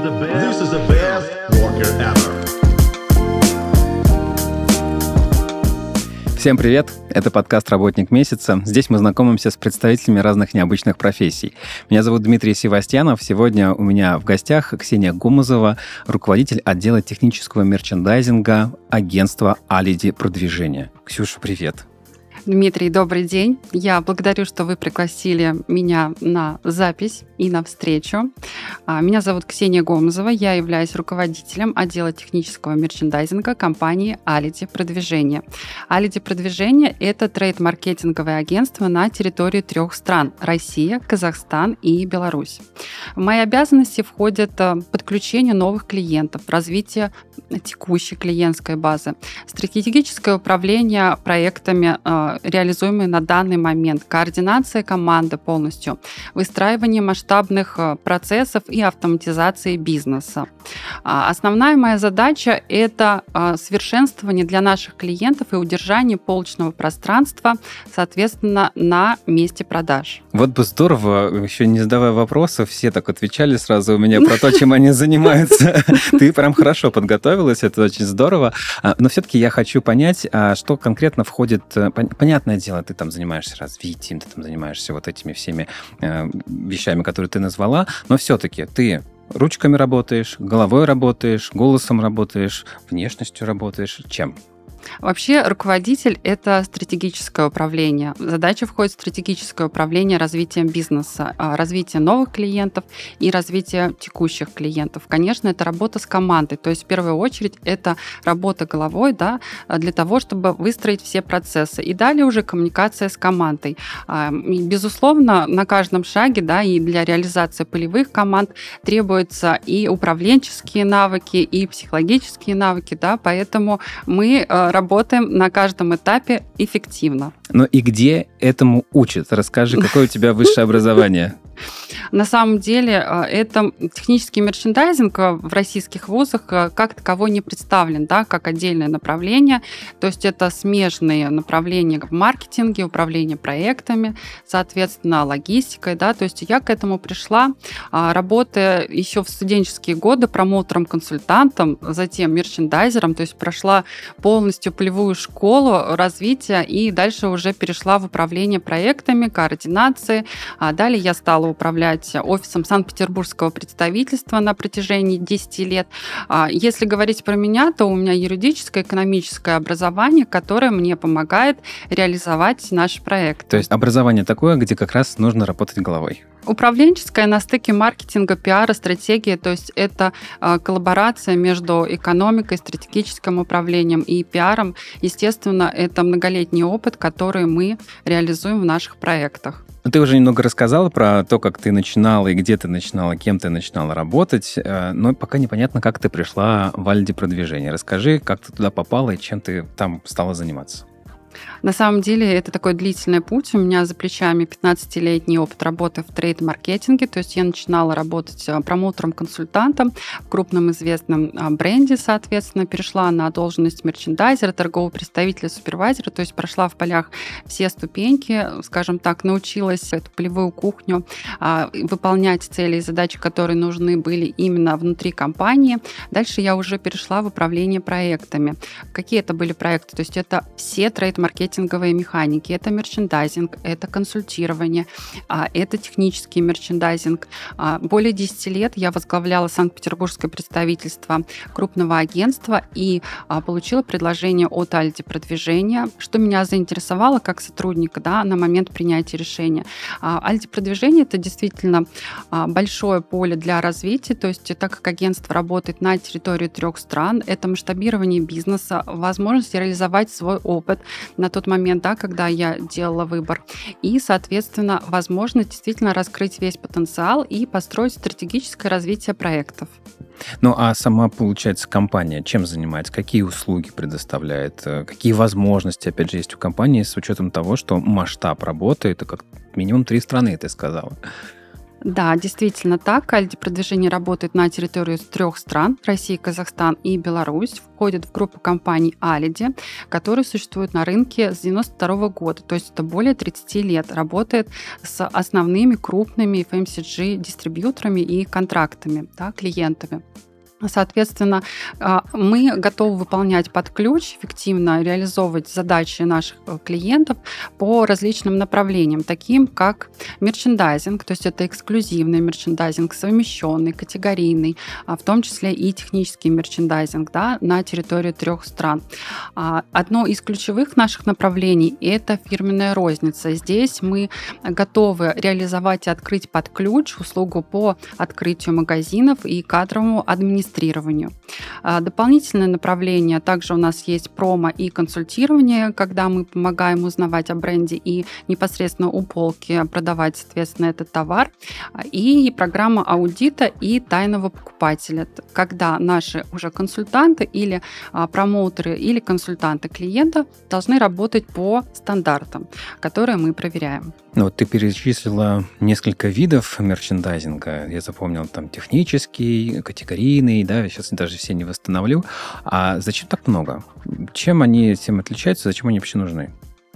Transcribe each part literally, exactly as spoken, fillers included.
This is the best worker ever. Всем привет! Это подкаст «Работник месяца». Здесь мы знакомимся с представителями разных необычных профессий. Меня зовут Дмитрий Севастьянов. Сегодня у меня в гостях Ксения Гумазова, руководитель отдела технического мерчендайзинга агентства Алиди Продвижение. Ксюша, привет! Дмитрий, добрый день. Я благодарю, что вы пригласили меня на запись и на встречу. Меня зовут Ксения Гомзова, я являюсь руководителем отдела технического мерчендайзинга компании Алиди Продвижение. Алиди Продвижение – это трейд-маркетинговое агентство на территории трех стран – Россия, Казахстан и Беларусь. В мои обязанности входят подключение новых клиентов, развитие текущей клиентской базы, стратегическое управление проектами, реализуемые на данный момент, координация команды полностью, выстраивание масштабных процессов и автоматизации бизнеса. Основная моя задача – это совершенствование для наших клиентов и удержание полочного пространства, соответственно, на месте продаж. Вот бы здорово, еще не задавая вопросов, все так отвечали сразу у меня про то, чем они занимаются. Ты прям хорошо подготовилась, это очень здорово. Но все-таки я хочу понять, что конкретно входит... Понятное дело, ты там занимаешься развитием, ты там занимаешься вот этими всеми э, вещами, которые ты назвала, но все-таки ты ручками работаешь, головой работаешь, голосом работаешь, внешностью работаешь. Чем? Вообще, руководитель – это стратегическое управление. В задачу входит стратегическое управление развитием бизнеса, развитие новых клиентов и развитие текущих клиентов. Конечно, это работа с командой. То есть, в первую очередь, это работа головой, да, для того, чтобы выстроить все процессы. И далее уже коммуникация с командой. Безусловно, на каждом шаге, да, и для реализации полевых команд требуются и управленческие навыки, и психологические навыки, да, поэтому мы работаем на каждом этапе эффективно. Ну и где этому учат? Расскажи, какое у тебя высшее образование? На самом деле, это технический мерчендайзинг в российских вузах как таковой не представлен, да, как отдельное направление. То есть это смежные направления в маркетинге, управление проектами, соответственно, логистикой. Да. То есть я к этому пришла, работая еще в студенческие годы промоутером-консультантом, затем мерчендайзером, то есть прошла полностью полевую школу развития и дальше уже перешла в управление проектами, координации. А далее я стала управлять офисом Санкт-Петербургского представительства на протяжении десяти лет. Если говорить про меня, то у меня юридическое, экономическое образование, которое мне помогает реализовать наш проект. То есть образование такое, где как раз нужно работать головой. Управленческое на стыке маркетинга, пиара, стратегии, то есть это коллаборация между экономикой, стратегическим управлением и пиаром. Естественно, это многолетний опыт, который мы реализуем в наших проектах. Ты уже немного рассказала про то, как ты начинала и где ты начинала, кем ты начинала работать, но пока непонятно, как ты пришла в Алиди Продвижение. Расскажи, как ты туда попала и чем ты там стала заниматься. На самом деле это такой длительный путь. У меня за плечами пятнадцатилетний опыт работы в трейд-маркетинге. То есть я начинала работать промоутером-консультантом в крупном известном бренде, соответственно, перешла на должность мерчендайзера, торгового представителя, супервайзера. То есть прошла в полях все ступеньки, скажем так, научилась эту полевую кухню выполнять цели и задачи, которые нужны были именно внутри компании. Дальше я уже перешла в управление проектами. Какие это были проекты? То есть это все трейд-маркетинговые маркетинговые механики, это мерчендайзинг, это консультирование, это технический мерчендайзинг. Более десяти лет я возглавляла Санкт-Петербургское представительство крупного агентства и получила предложение от Алиди Продвижения, что меня заинтересовало как сотрудника, да, на момент принятия решения. Алиди Продвижение – это действительно большое поле для развития, то есть так как агентство работает на территории трех стран, это масштабирование бизнеса, возможность реализовать свой опыт на тот момент, да, когда я делала выбор. И, соответственно, возможность действительно раскрыть весь потенциал и построить стратегическое развитие проектов. Ну, а сама, получается, компания чем занимается? Какие услуги предоставляет? Какие возможности, опять же, есть у компании с учетом того, что масштаб работы — это как минимум три страны, ты сказала? Да, действительно так. Альди продвижение работает на территории трех стран: Россия, Казахстан и Беларусь. Входит в группу компаний Алиди, которые существуют на рынке с девяносто второго года. То есть это более тридцать лет. Работает с основными крупными эф эм си джи-дистрибьюторами и контрактами, да, клиентами. Соответственно, мы готовы выполнять под ключ, эффективно реализовывать задачи наших клиентов по различным направлениям, таким как мерчендайзинг, то есть это эксклюзивный мерчендайзинг, совмещенный, категорийный, в том числе и технический мерчендайзинг, да, на территории трех стран. Одно из ключевых наших направлений – это фирменная розница. Здесь мы готовы реализовать и открыть под ключ услугу по открытию магазинов и кадровому администрированию. Дополнительное направление также у нас есть промо и консультирование, когда мы помогаем узнавать о бренде и непосредственно у полки продавать, соответственно, этот товар. И программа аудита и тайного покупателя, когда наши уже консультанты или промоутеры или консультанты клиента должны работать по стандартам, которые мы проверяем. Ну, вот ты перечислила несколько видов мерчендайзинга. Я запомнил там технический, категорийный, да, сейчас даже все не восстановлю. А зачем так много? Чем они всем отличаются, зачем они вообще нужны?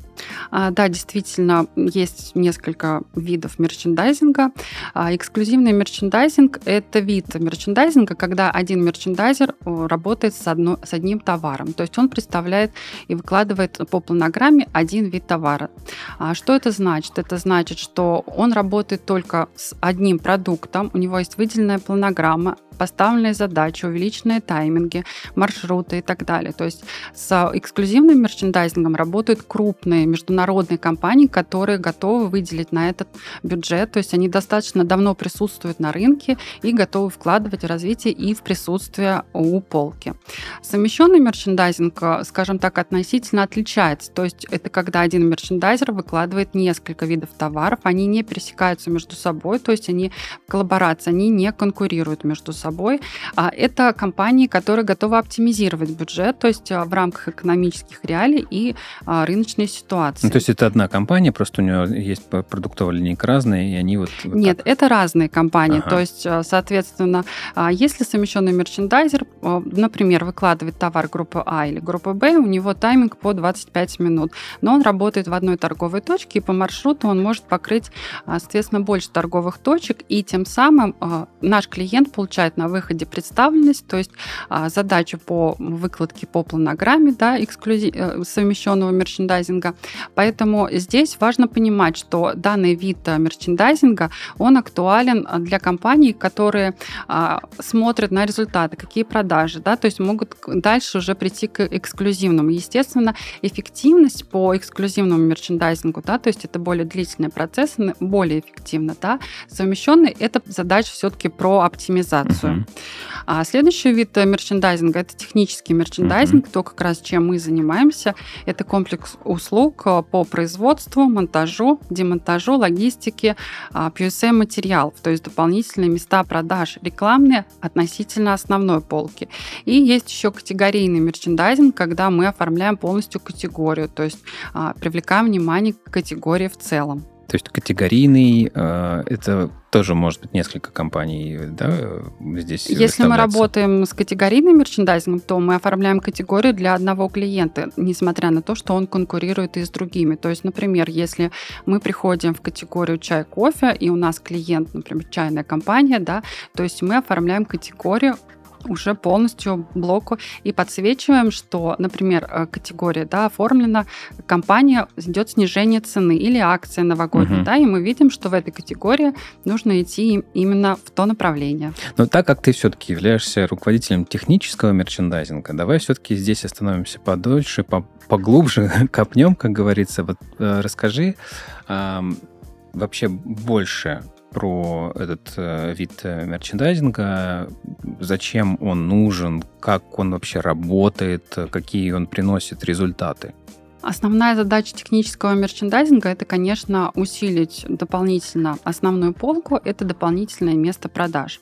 Да, действительно, есть несколько видов мерчендайзинга. Эксклюзивный мерчендайзинг – это вид мерчендайзинга, когда один мерчендайзер работает с, одно, с одним товаром. То есть он представляет и выкладывает по планограмме один вид товара. Что это значит? Это значит, что он работает только с одним продуктом, у него есть выделенная планограмма, поставленные задачи, увеличенные тайминги, маршруты и так далее. То есть с эксклюзивным мерчендайзингом работают крупные международные компании, которые готовы выделить на этот бюджет. То есть они достаточно давно присутствуют на рынке и готовы вкладывать в развитие и в присутствие у полки. Совмещенный мерчендайзинг, скажем так, относительно отличается. То есть это когда один мерчендайзер выкладывает несколько видов товаров, они не пересекаются между собой, то есть они в коллаборации, они не конкурируют между собой. собой. Это компании, которые готовы оптимизировать бюджет, то есть в рамках экономических реалий и рыночной ситуации. Ну, то есть это одна компания, просто у нее есть продуктовая линейка разная, и они вот... вот Нет, так. это разные компании. Ага. То есть, соответственно, если совмещенный мерчендайзер, например, выкладывает товар группы А или группы Б, у него тайминг по двадцать пять минут, но он работает в одной торговой точке, и по маршруту он может покрыть, соответственно, больше торговых точек, и тем самым наш клиент получает на выходе представленность, то есть а, задачу по выкладке по планограмме, да, эксклюзив, совмещенного мерчендайзинга. Поэтому здесь важно понимать, что данный вид мерчендайзинга, он актуален для компаний, которые а, смотрят на результаты, какие продажи, да, то есть могут дальше уже прийти к эксклюзивному. Естественно, эффективность по эксклюзивному мерчендайзингу, да, то есть это более длительный процесс, более эффективно, да. Совмещенный – это задача все-таки про оптимизацию. Uh-huh. А следующий вид мерчендайзинга – это технический мерчендайзинг, uh-huh. то, как раз чем мы занимаемся. Это комплекс услуг по производству, монтажу, демонтажу, логистике, пи эс эм-материалов, то есть дополнительные места продаж рекламные относительно основной полки. И есть еще категорийный мерчендайзинг, когда мы оформляем полностью категорию, то есть привлекаем внимание к категории в целом. То есть категорийный, это тоже может быть несколько компаний, да, здесь Если мы работаем с категорийным мерчендайзингом, то мы оформляем категорию для одного клиента, несмотря на то, что он конкурирует и с другими. То есть, например, если мы приходим в категорию чай-кофе, и у нас клиент, например, чайная компания, да, то есть мы оформляем категорию уже полностью блоку и подсвечиваем, что, например, категория, да, оформлена, компания, идет снижение цены или акция новогодняя, uh-huh. да, и мы видим, что в этой категории нужно идти именно в то направление. Но так как ты все-таки являешься руководителем технического мерчендайзинга, давай все-таки здесь остановимся подольше, поглубже копнем, как говорится. Вот расскажи э, вообще больше про этот э, вид мерчендайзинга, зачем он нужен, как он вообще работает, какие он приносит результаты. Основная задача технического мерчендайзинга – это, конечно, усилить дополнительно основную полку, это дополнительное место продаж.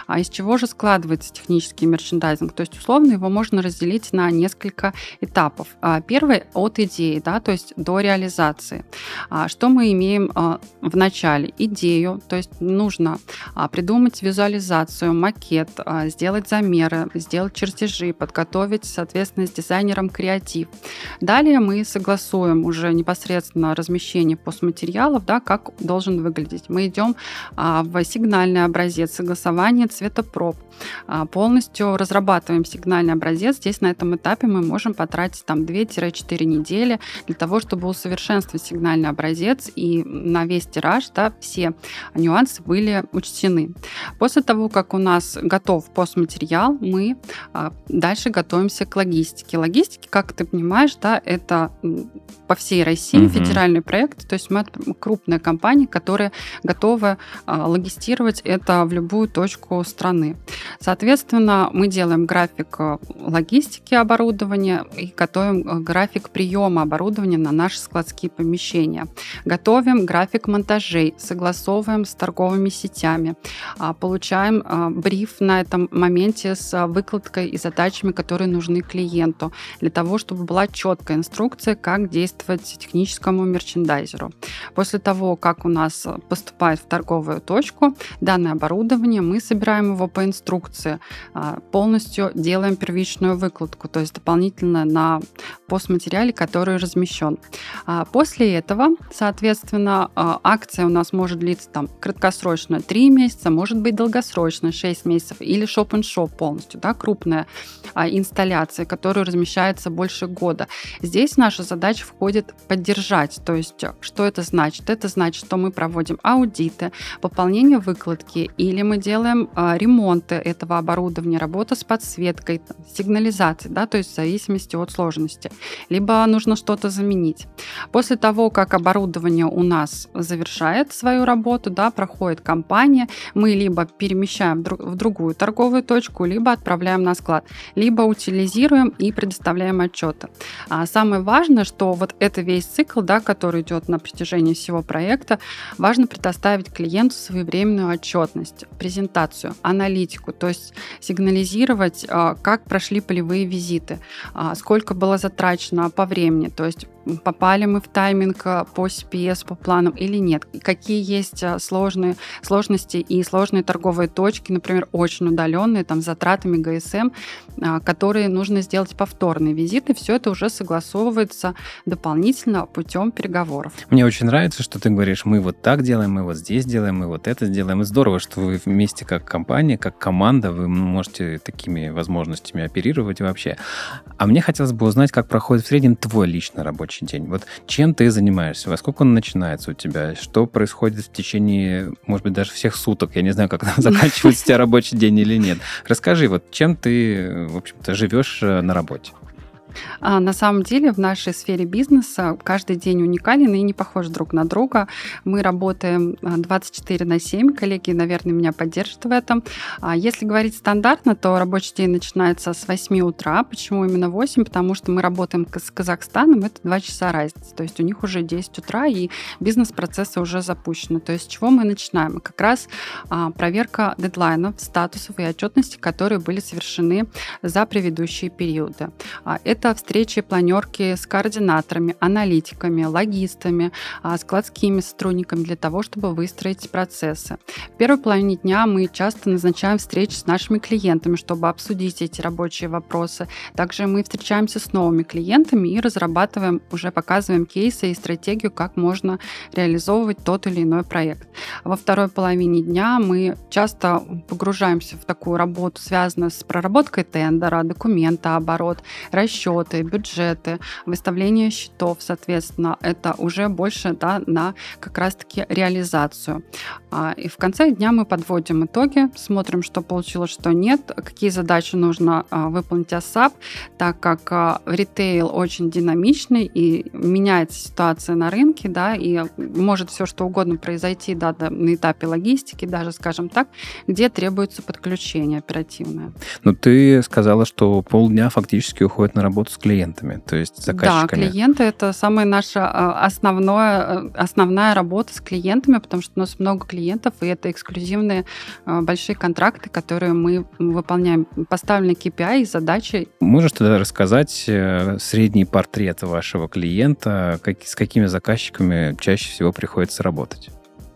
А из чего же складывается технический мерчендайзинг? То есть, условно, его можно разделить на несколько этапов. Первый от идеи, да, то есть до реализации. Что мы имеем в начале? Идею, то есть нужно придумать визуализацию, макет, сделать замеры, сделать чертежи, подготовить, соответственно, с дизайнером креатив. Далее мы согласуем уже непосредственно размещение постматериалов, да, как должен выглядеть. Мы идем в сигнальный образец, согласование цветопроб. Полностью разрабатываем сигнальный образец. Здесь на этом этапе мы можем потратить там две-четыре недели для того, чтобы усовершенствовать сигнальный образец, и на весь тираж, да, все нюансы были учтены. После того, как у нас готов постматериал, мы дальше готовимся к логистике. Логистики, как ты понимаешь, да, это по всей России угу. федеральный проект, то есть мы крупная компания, которая готова логистировать это в любую точку страны. Соответственно, мы делаем график логистики оборудования и готовим график приема оборудования на наши складские помещения. Готовим график монтажей, согласовываем с торговыми сетями, получаем бриф на этом моменте с выкладкой и задачами, которые нужны клиенту, для того, чтобы была четкая инструкция, как действовать техническому мерчендайзеру. После того, как у нас поступает в торговую точку данное оборудование, мы собираем его по инструкции, полностью делаем первичную выкладку, то есть дополнительно на постматериале, который размещен. После этого, соответственно, акция у нас может длиться там краткосрочно три месяца, может быть долгосрочно шесть месяцев, или шоп-н-шоп полностью, да, крупная инсталляция, которая размещается больше года. Здесь наша задача входит поддержать, то есть что это значит? Это значит, что мы проводим аудиты, пополнение выкладки, или мы делаем ремонты этого оборудования, работа с подсветкой, сигнализацией, да, то есть в зависимости от сложности. Либо нужно что-то заменить. После того, как оборудование у нас завершает свою работу, да, проходит кампания, мы либо перемещаем в другую торговую точку, либо отправляем на склад, либо утилизируем и предоставляем отчеты. А самое важное, что вот это весь цикл, да, который идет на протяжении всего проекта, важно предоставить клиенту своевременную отчетность, презентацию, аналитику, то есть сигнализировать, как прошли полевые визиты, сколько было затрачено по времени, то есть попали мы в тайминг по си пи эс, по планам или нет, какие есть сложные сложности и сложные торговые точки, например, очень удаленные, там, с затратами гэ эс эм, которые нужно сделать повторные визиты, все это уже согласовывается дополнительно путем переговоров. Мне очень нравится, что ты говоришь, мы вот так делаем, мы вот здесь делаем, мы вот это сделаем. И здорово, что вы вместе как компания, как команда, вы можете такими возможностями оперировать вообще. А мне хотелось бы узнать, как проходит в среднем твой личный рабочий день. Вот чем ты занимаешься, во сколько он начинается у тебя, что происходит в течение, может быть, даже всех суток, я не знаю, как заканчивается у тебя рабочий день или нет. Расскажи, вот чем ты, в общем-то, живешь на работе? На самом деле в нашей сфере бизнеса каждый день уникален и не похож друг на друга. Мы работаем двадцать четыре на семь, коллеги, наверное, меня поддержат в этом. Если говорить стандартно, то рабочий день начинается с восьми утра. Почему именно восемь? Потому что мы работаем с Казахстаном, это два часа разницы. То есть у них уже десять утра, и бизнес-процессы уже запущены. То есть с чего мы начинаем? Как раз проверка дедлайнов, статусов и отчетности, которые были совершены за предыдущие периоды. Это Это встречи, планерки с координаторами, аналитиками, логистами, складскими сотрудниками для того, чтобы выстроить процессы. В первой половине дня мы часто назначаем встречи с нашими клиентами, чтобы обсудить эти рабочие вопросы. Также мы встречаемся с новыми клиентами и разрабатываем, уже показываем кейсы и стратегию, как можно реализовывать тот или иной проект. Во второй половине дня мы часто погружаемся в такую работу, связанную с проработкой тендера, документа, оборот, расчет, бюджеты, выставление счетов, соответственно, это уже больше, да, на как раз-таки реализацию. И в конце дня мы подводим итоги, смотрим, что получилось, что нет, какие задачи нужно выполнить АСАП, так как ритейл очень динамичный и меняется ситуация на рынке, да, и может все что угодно произойти, да, на этапе логистики, даже, скажем так, где требуется подключение оперативное. Ну, ты сказала, что полдня фактически уходит на работу работу с клиентами, то есть с заказчиками. Да, клиенты — это самая наша основное, основная работа с клиентами, потому что у нас много клиентов, и это эксклюзивные большие контракты, которые мы выполняем. Поставлены кей пи ай и задачи. Можешь тогда рассказать средний портрет вашего клиента, как, с какими заказчиками чаще всего приходится работать?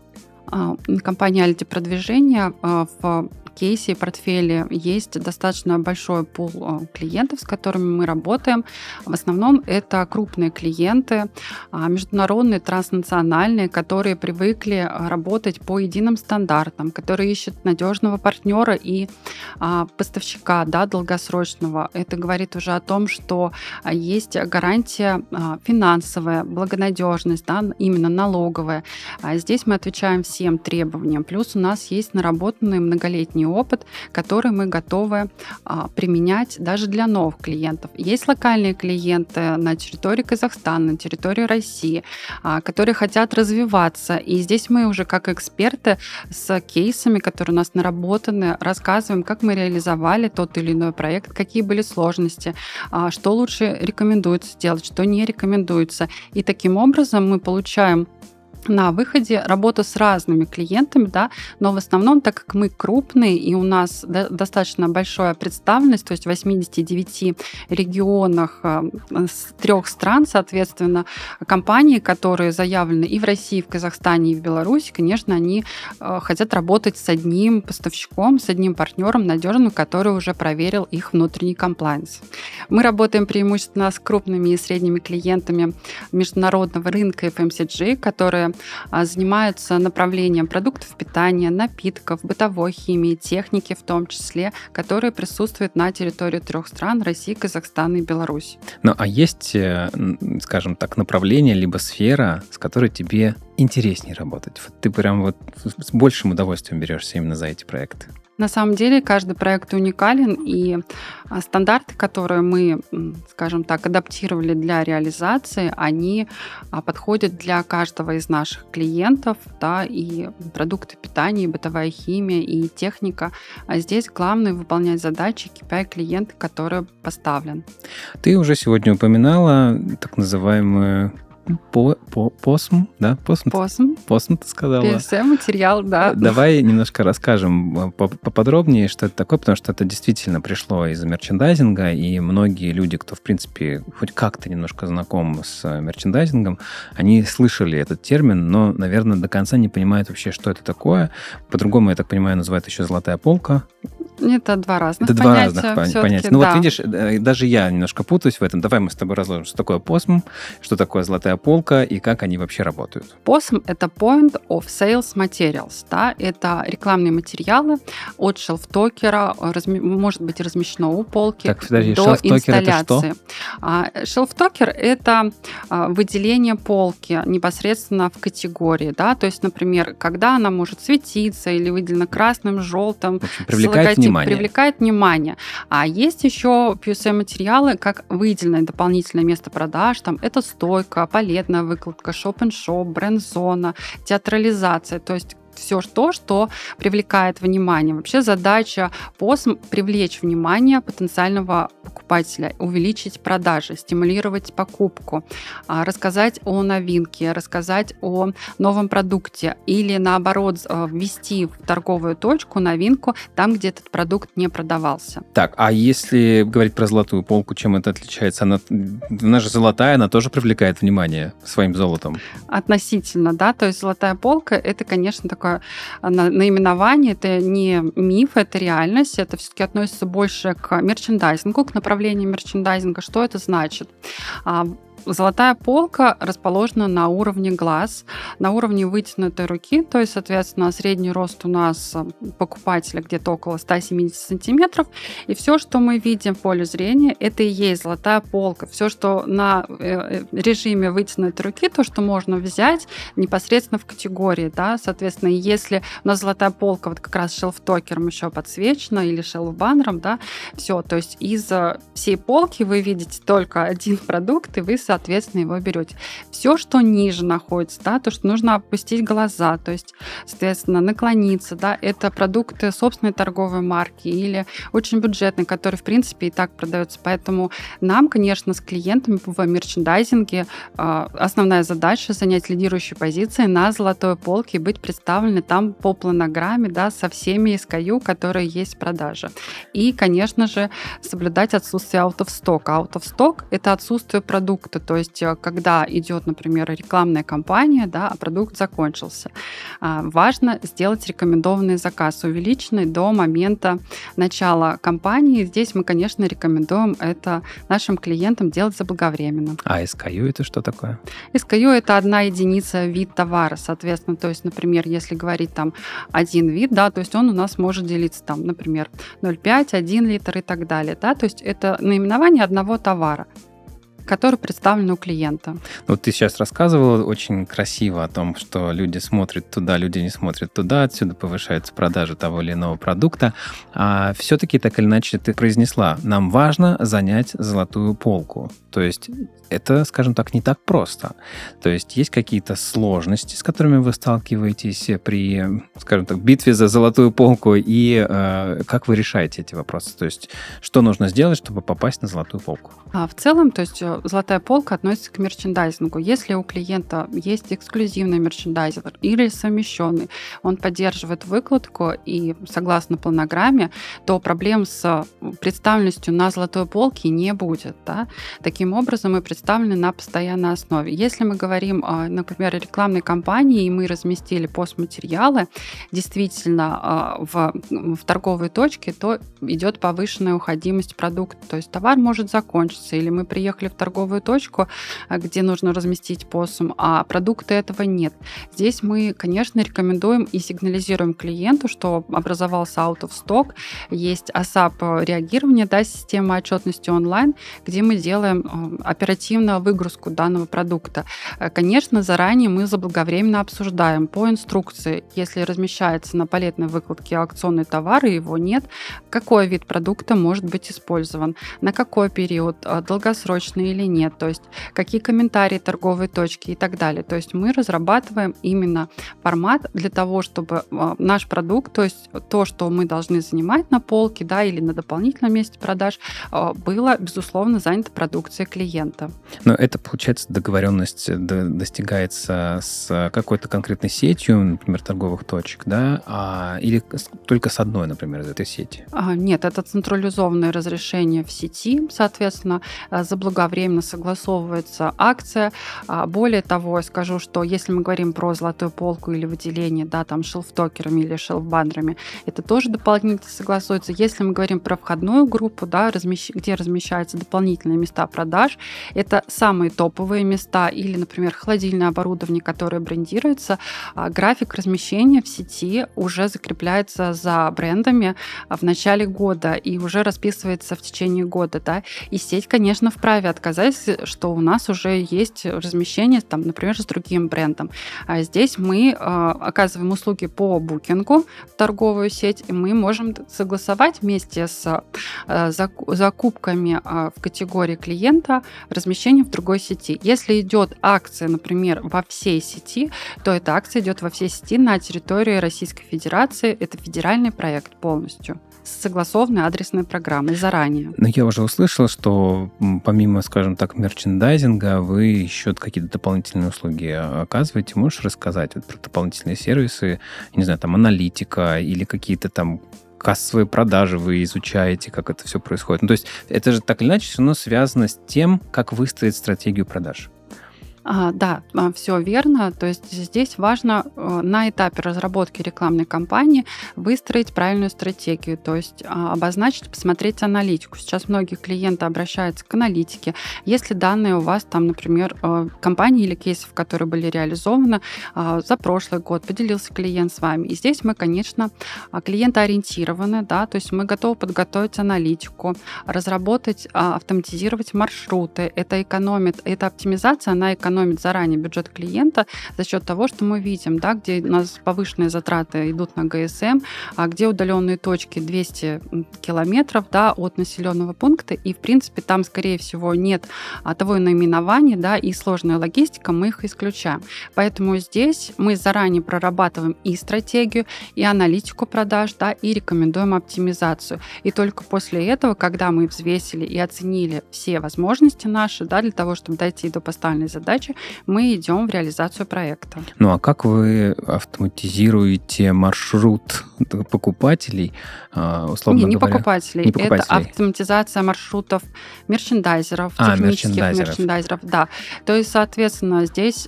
Компания Aldi Продвижение в кейсе и портфеле есть достаточно большой пул клиентов, с которыми мы работаем. В основном это крупные клиенты, международные, транснациональные, которые привыкли работать по единым стандартам, которые ищут надежного партнера и поставщика, да, долгосрочного. Это говорит уже о том, что есть гарантия финансовая, благонадежность, да, именно налоговая. Здесь мы отвечаем всем требованиям. Плюс у нас есть наработанный многолетний опыт, который мы готовы а, применять даже для новых клиентов. Есть локальные клиенты на территории Казахстана, на территории России, а, которые хотят развиваться. И здесь мы уже как эксперты с кейсами, которые у нас наработаны, рассказываем, как мы реализовали тот или иной проект, какие были сложности, а, что лучше рекомендуется делать, что не рекомендуется. И таким образом мы получаем на выходе работу с разными клиентами, да, но в основном, так как мы крупные и у нас до- достаточно большая представленность, то есть в восьмидесяти девяти регионах э, с трех стран, соответственно, компании, которые заявлены и в России, и в Казахстане, и в Беларуси, конечно, они э, хотят работать с одним поставщиком, с одним партнером надежным, который уже проверил их внутренний комплайнс. Мы работаем преимущественно с крупными и средними клиентами международного рынка эф эм си джи, которые занимаются направлением продуктов питания, напитков, бытовой химии, техники в том числе, которые присутствуют на территории трех стран — России, Казахстана и Беларусь. Ну, а есть, скажем так, направление либо сфера, с которой тебе интереснее работать? Вот ты прям вот с большим удовольствием берешься именно за эти проекты? На самом деле каждый проект уникален, и стандарты, которые мы, скажем так, адаптировали для реализации, они подходят для каждого из наших клиентов, да, и продукты питания, и бытовая химия, и техника. А здесь главное выполнять задачи кей пи ай клиента, который поставлен. Ты уже сегодня упоминала так называемую По, по, посм, да? Посм, Посм. Посм, ты сказала. пи эс эм материал, да. Давай немножко расскажем поподробнее, что это такое, потому что это действительно пришло из мерчендайзинга, и многие люди, кто, в принципе, хоть как-то немножко знаком с мерчендайзингом, они слышали этот термин, но, наверное, до конца не понимают вообще, что это такое. По-другому, я так понимаю, называют еще «золотая полка». Это два разных это понятия. два разных понятия. Ну да. Вот видишь, даже я немножко путаюсь в этом. Давай мы с тобой разложим, что такое посм, что такое золотая полка и как они вообще работают. посм — это Point of Sales Materials. Да? Это рекламные материалы от шелфтокера, разми... может быть размещено у полки, так, подожди, до Это инсталляции. что? Шелфтокер — это выделение полки непосредственно в категории. Да? То есть, например, когда она может светиться или выделена красным, желтым, в общем, привлекает внимание. Привлекает внимание. А есть еще пи эс эм-материалы, как выделенное дополнительное место продаж. Там это стойка, палетная выкладка, шоп-н-шоп, бренд-зона, театрализация. То есть все то, что привлекает внимание. Вообще задача посм — привлечь внимание потенциального покупателя, увеличить продажи, стимулировать покупку, рассказать о новинке, рассказать о новом продукте или, наоборот, ввести в торговую точку новинку там, где этот продукт не продавался. Так, а если говорить про золотую полку, чем это отличается? Она, она же золотая, она тоже привлекает внимание своим золотом. Относительно, да, то есть золотая полка — это, конечно, такое наименование, это не миф, это реальность, это все-таки относится больше к мерчендайзингу, к направлению мерчендайзинга. Что это значит? Золотая полка расположена на уровне глаз, на уровне вытянутой руки, то есть, соответственно, средний рост у нас покупателя где-то около сто семьдесят сантиметров, и все, что мы видим в поле зрения, это и есть золотая полка. Все, что на режиме вытянутой руки, то, что можно взять непосредственно в категории, да, соответственно, если у нас золотая полка вот как раз шелфтокером еще подсвечена или шелф-баннером, да, все, то есть из всей полки вы видите только один продукт, и вы, соответственно, соответственно, его берете. Все, что ниже находится, да, то, что нужно опустить глаза, то есть, соответственно, наклониться, да, это продукты собственной торговой марки или очень бюджетные, которые, в принципе, и так продаются. Поэтому нам, конечно, с клиентами в мерчендайзинге основная задача занять лидирующие позиции на золотой полке и быть представлены там по планограмме, да, со всеми эс кей ю, которые есть в продаже. И, конечно же, соблюдать отсутствие out of stock. Out of stock – это отсутствие продукта, то есть когда идет, например, рекламная кампания, да, а продукт закончился. Важно сделать рекомендованный заказ, увеличенный до момента начала кампании. Здесь мы, конечно, рекомендуем это нашим клиентам делать заблаговременно. А эс кей ю это что такое? эс кей ю – это одна единица, вид товара, соответственно. То есть, например, если говорить там один вид, да, то есть он у нас может делиться там, например, ноль целых пять десятых, один литр и так далее. Да, то есть это наименование одного товара, который представлен у клиента. Вот ты сейчас рассказывала очень красиво о том, что люди смотрят туда, люди не смотрят туда, отсюда повышаются продажи того или иного продукта. А все-таки так или иначе ты произнесла, нам важно занять золотую полку. То есть это, скажем так, не так просто. То есть есть какие-то сложности, с которыми вы сталкиваетесь при, скажем так, битве за золотую полку, и э, как вы решаете эти вопросы? То есть что нужно сделать, чтобы попасть на золотую полку? А в целом, то есть золотая полка относится к мерчендайзингу. Если у клиента есть эксклюзивный мерчендайзер или совмещенный, он поддерживает выкладку и согласно планограмме, то проблем с представленностью на золотой полке не будет. Да? Таким образом, мы представлены на постоянной основе. Если мы говорим, например, о рекламной кампании, и мы разместили постматериалы, действительно, в, в торговой точке, то идет повышенная уходимость продукта. То есть товар может закончиться, или мы приехали в торговую точку, где нужно разместить посум, а продукта этого нет. Здесь мы, конечно, рекомендуем и сигнализируем клиенту, что образовался out of stock, есть асап реагирования, да, система отчетности онлайн, где мы делаем оперативную выгрузку данного продукта. Конечно, заранее мы заблаговременно обсуждаем по инструкции, если размещается на палетной выкладке аукционный товар и его нет, какой вид продукта может быть использован, на какой период, долгосрочный или нет, то есть какие комментарии торговой точки и так далее. То есть мы разрабатываем именно формат для того, чтобы наш продукт, то есть то, что мы должны занимать на полке, да, или на дополнительном месте продаж, было, безусловно, занято продукцией клиента. Но это, получается, договоренность достигается с какой-то конкретной сетью, например, торговых точек, да, а, или только с одной, например, из этой сети? А, нет, это централизованное разрешение в сети, соответственно, заблаговременно согласовывается акция. Более того, я скажу, что если мы говорим про золотую полку или выделение, да, там, шелф-токерами или шелф-баннерами, это тоже дополнительно согласуется. Если мы говорим про входную группу, да, размещ... где размещаются дополнительные места продаж, это самые топовые места или, например, холодильное оборудование, которое брендируется, график размещения в сети уже закрепляется за брендами в начале года и уже расписывается в течение года, да, и сеть, конечно, вправе отказать, что у нас уже есть размещение, там, например, с другим брендом. А здесь мы э, оказываем услуги по букингу в торговую сеть, и мы можем согласовать вместе с э, закупками э, в категории клиента размещение в другой сети. Если идет акция, например, во всей сети, то эта акция идет во всей сети на территории Российской Федерации. Это федеральный проект полностью с согласованной адресной программой заранее. Но я уже услышал, что помимо, скажем так, мерчендайзинга, вы еще какие-то дополнительные услуги оказываете. Можешь рассказать вот про дополнительные сервисы, не знаю, там аналитика или какие-то там кассовые продажи вы изучаете, как это все происходит. Ну, то есть это же так или иначе все равно связано с тем, как выстроить стратегию продаж. А, да, все верно. То есть здесь важно на этапе разработки рекламной кампании выстроить правильную стратегию, то есть обозначить, посмотреть аналитику. Сейчас многие клиенты обращаются к аналитике. Если данные у вас, там, например, компании или кейсов, которые были реализованы за прошлый год, поделился клиент с вами. И здесь мы, конечно, клиентоориентированы, да, то есть мы готовы подготовить аналитику, разработать, автоматизировать маршруты. Это экономит, эта оптимизация, она экономит экономить заранее бюджет клиента за счет того, что мы видим, да, где у нас повышенные затраты идут на гэ эс эм, а где удаленные точки двести километров, да, от населенного пункта, и, в принципе, там, скорее всего, нет того наименования, да, и сложная логистика, мы их исключаем. Поэтому здесь мы заранее прорабатываем и стратегию, и аналитику продаж, да, и рекомендуем оптимизацию. И только после этого, когда мы взвесили и оценили все возможности наши, да, для того, чтобы дойти до поставленной задачи, мы идем в реализацию проекта. Ну а как вы автоматизируете маршрут покупателей, условно не, не говоря? Покупателей. Не покупателей. Это автоматизация маршрутов мерчендайзеров, а, технических мерчендайзеров. мерчендайзеров. Да. То есть, соответственно, здесь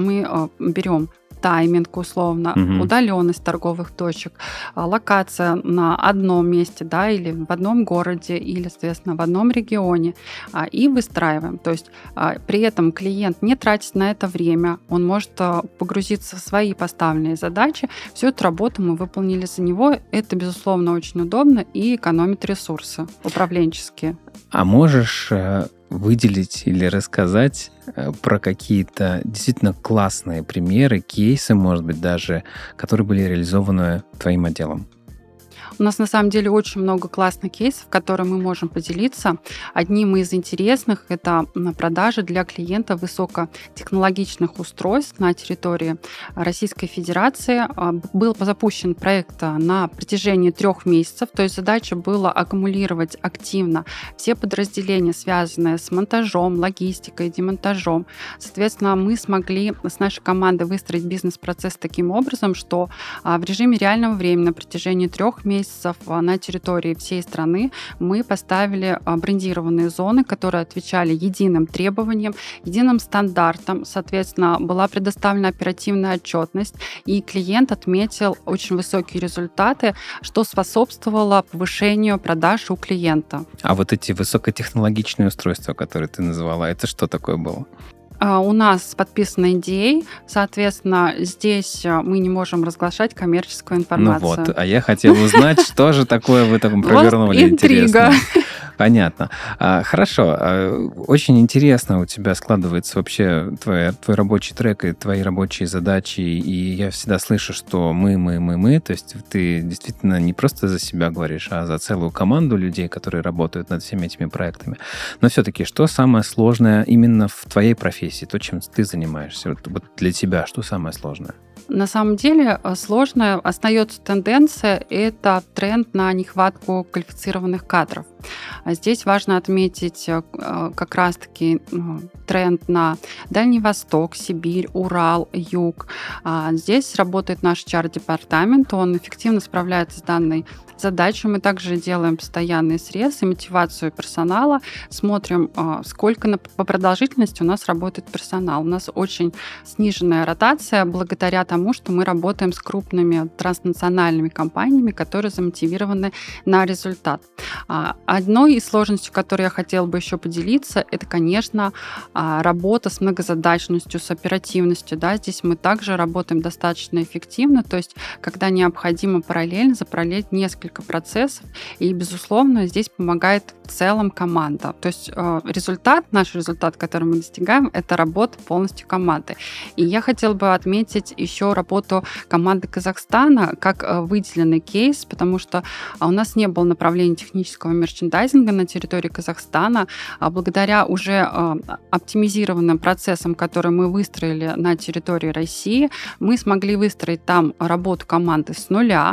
мы берем тайминг условно, угу. удаленность торговых точек, локация на одном месте, да, или в одном городе, или, соответственно, в одном регионе, и выстраиваем. То есть при этом клиент не тратит на это время, он может погрузиться в свои поставленные задачи, всю эту работу мы выполнили за него. Это, безусловно, очень удобно и экономит ресурсы управленческие. А можешь выделить или рассказать про какие-то действительно классные примеры, кейсы, может быть, даже, которые были реализованы твоим отделом? У нас на самом деле очень много классных кейсов, которые мы можем поделиться. Одним из интересных – это продажи для клиента высокотехнологичных устройств на территории Российской Федерации. Был запущен проект на протяжении трех месяцев, то есть задача была аккумулировать активно все подразделения, связанные с монтажом, логистикой, демонтажом. Соответственно, мы смогли с нашей командой выстроить бизнес-процесс таким образом, что в режиме реального времени на протяжении трех месяцев на территории всей страны мы поставили брендированные зоны, которые отвечали единым требованиям, единым стандартам. Соответственно, была предоставлена оперативная отчетность, и клиент отметил очень высокие результаты, что способствовало повышению продаж у клиента. А вот эти высокотехнологичные устройства, которые ты называла, это что такое было? У нас подписан эн ди эй, соответственно, здесь мы не можем разглашать коммерческую информацию. Ну вот, а я хотел узнать, что же такое вы там провернули. Вот интрига. Понятно. Хорошо. Очень интересно у тебя складывается вообще твой, твой рабочий трек и твои рабочие задачи, и я всегда слышу, что мы, мы, мы, мы, то есть ты действительно не просто за себя говоришь, а за целую команду людей, которые работают над всеми этими проектами. Но все-таки, что самое сложное именно в твоей профессии, то, чем ты занимаешься? Вот, вот для тебя что самое сложное? На самом деле сложная остается тенденция – это тренд на нехватку квалифицированных кадров. Здесь важно отметить как раз-таки тренд на Дальний Восток, Сибирь, Урал, Юг. Здесь работает наш эйч ар-департамент, он эффективно справляется с данной задачей. Мы также делаем постоянные срезы, мотивацию персонала, смотрим, сколько по продолжительности у нас работает персонал. У нас очень сниженная ротация благодаря тому, что мы работаем с крупными транснациональными компаниями, которые замотивированы на результат. Одной из сложностей, которой я хотела бы еще поделиться, это, конечно, работа с многозадачностью, с оперативностью. Да, здесь мы также работаем достаточно эффективно, то есть когда необходимо параллельно запараллелить несколько процессов, и, безусловно, здесь помогает в целом команда. То есть результат, наш результат, который мы достигаем, это работа полностью команды. И я хотела бы отметить еще работу команды Казахстана как выделенный кейс, потому что у нас не было направления технического мерчендайзинга на территории Казахстана. Благодаря уже оптимизированным процессам, которые мы выстроили на территории России, мы смогли выстроить там работу команды с нуля,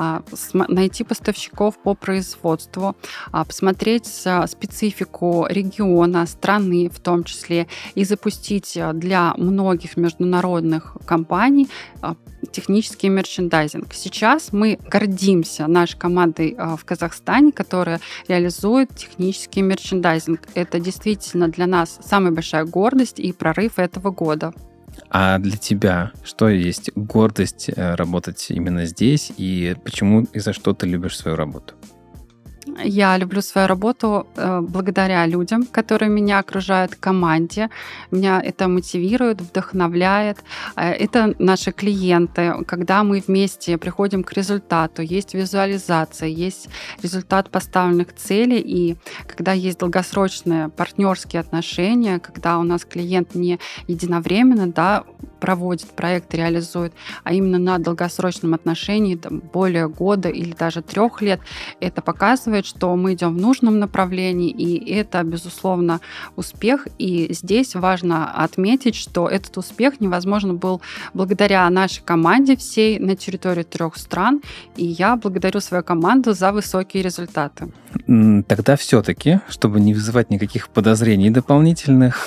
найти поставщиков по производству, посмотреть специфику региона, страны в том числе, и запустить для многих международных компаний технический мерчендайзинг. Сейчас мы гордимся нашей командой в Казахстане, которая реализует технический мерчендайзинг. Это действительно для нас самая большая гордость и прорыв этого года. А для тебя что есть гордость работать именно здесь, и почему и за что ты любишь свою работу? Я люблю свою работу э, благодаря людям, которые меня окружают, команде. Меня это мотивирует, вдохновляет. Э, Это наши клиенты. Когда мы вместе приходим к результату, есть визуализация, есть результат поставленных целей, и когда есть долгосрочные партнерские отношения, когда у нас клиент не единовременно, да, проводит проект, реализует, а именно на долгосрочном отношении, там, более года или даже трех лет, это показывает, что мы идем в нужном направлении, и это, безусловно, успех. И здесь важно отметить, что этот успех невозможен был благодаря нашей команде всей на территории трех стран, и я благодарю свою команду за высокие результаты. Тогда все-таки, чтобы не вызывать никаких подозрений дополнительных,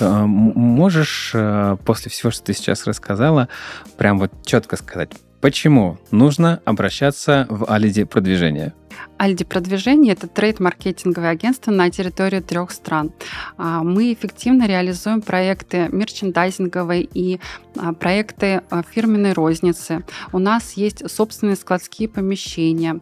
можешь после всего, что ты сейчас рассказала, прям вот четко сказать, почему нужно обращаться в Alidi продвижение? Alidi продвижение – это трейд-маркетинговое агентство на территории трех стран. Мы эффективно реализуем проекты мерчендайзинговые и проекты фирменной розницы. У нас есть собственные складские помещения.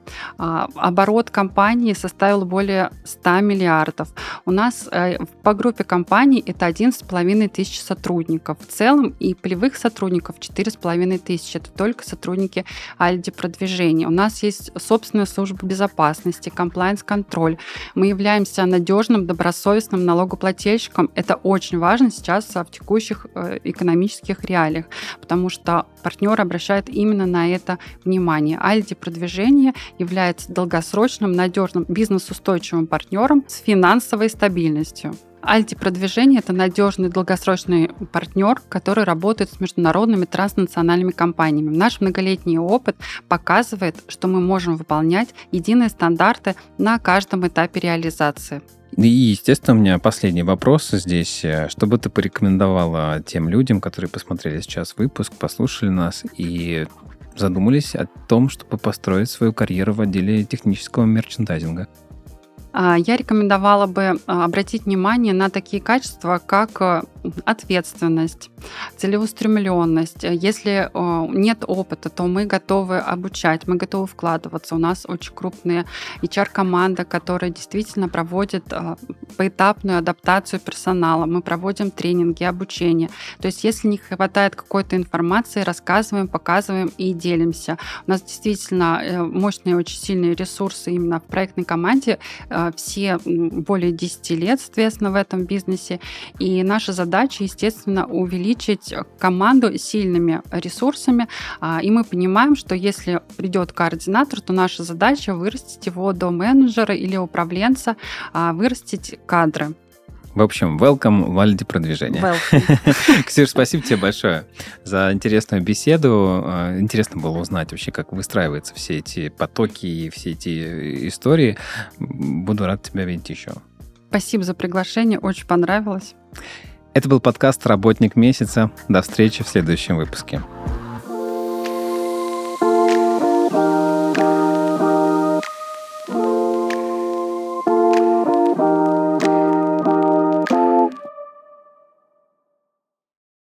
Оборот компании составил более ста миллиардов. У нас по группе компаний это одиннадцать с половиной тысяч сотрудников. В целом и полевых сотрудников четыре с половиной тысячи. Это только сотрудники Alidi продвижения. У нас есть собственная служба безопасности, комплаенс-контроль. Мы являемся надежным, добросовестным налогоплательщиком. Это очень важно сейчас в текущих экономических реалиях, потому что партнеры обращают именно на это внимание. Alidi продвижение является долгосрочным, надежным, бизнес-устойчивым партнером с финансовой стабильностью. Alidi продвижение – это надежный долгосрочный партнер, который работает с международными транснациональными компаниями. Наш многолетний опыт показывает, что мы можем выполнять единые стандарты на каждом этапе реализации. И, естественно, у меня последний вопрос здесь. Что бы ты порекомендовала тем людям, которые посмотрели сейчас выпуск, послушали нас и задумались о том, чтобы построить свою карьеру в отделе технического мерчендайзинга? Я рекомендовала бы обратить внимание на такие качества, как ответственность, целеустремленность. Если нет опыта, то мы готовы обучать, мы готовы вкладываться. У нас очень крупная эйч ар-команда, которая действительно проводит поэтапную адаптацию персонала. Мы проводим тренинги, обучение. То есть если не хватает какой-то информации, рассказываем, показываем и делимся. У нас действительно мощные, очень сильные ресурсы именно в проектной команде. Все более десяти лет, соответственно, в этом бизнесе. И наша задача, естественно, увеличить команду сильными ресурсами. И мы понимаем, что если придет координатор, то наша задача вырастить его до менеджера или управленца, вырастить кадры. В общем, welcome в Alidi продвижение. Ксюш, спасибо тебе большое за интересную беседу. Интересно было узнать вообще, как выстраиваются все эти потоки и все эти истории. Буду рад тебя видеть еще. Спасибо за приглашение, очень понравилось. Это был подкаст «Работник месяца». До встречи в следующем выпуске.